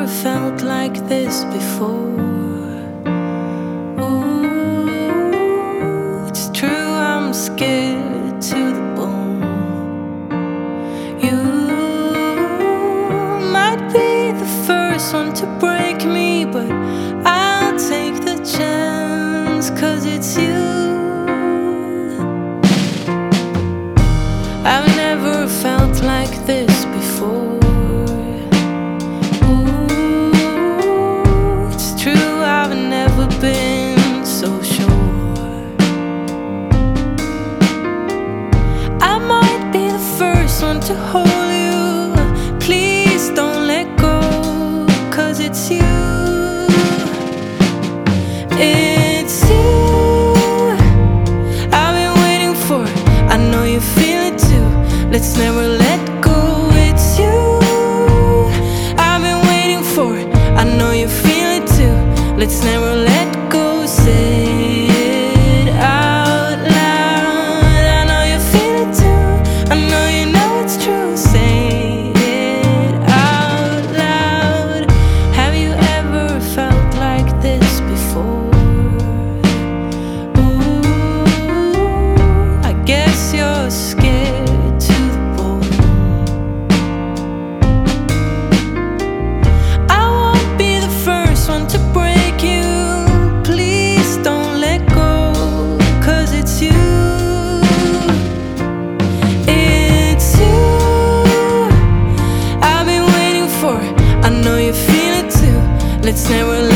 never felt like this before. Ooh, it's true, I'm scared to the bone. You might be the first one to break me, but I'll take the chance, 'cause it's you. I've never felt like this before. Ooh, it's true, I've never been so sure. I might be the first one to hold you. Please don't let go, 'cause it's you. It's you I've been waiting for. I know you feel it too. Let's never let go. It's you I've been waiting for. I know you feel it too. Let's never let go. Say it out loud. I know you feel it too. I know you know it's true. Say it out loud. Have you ever felt like this before? Ooh, I guess you're scared to the bone. I won't be the first one to break you. Please don't let go, 'cause it's you. It's you I've been waiting for. I know you feel it too. Let's never let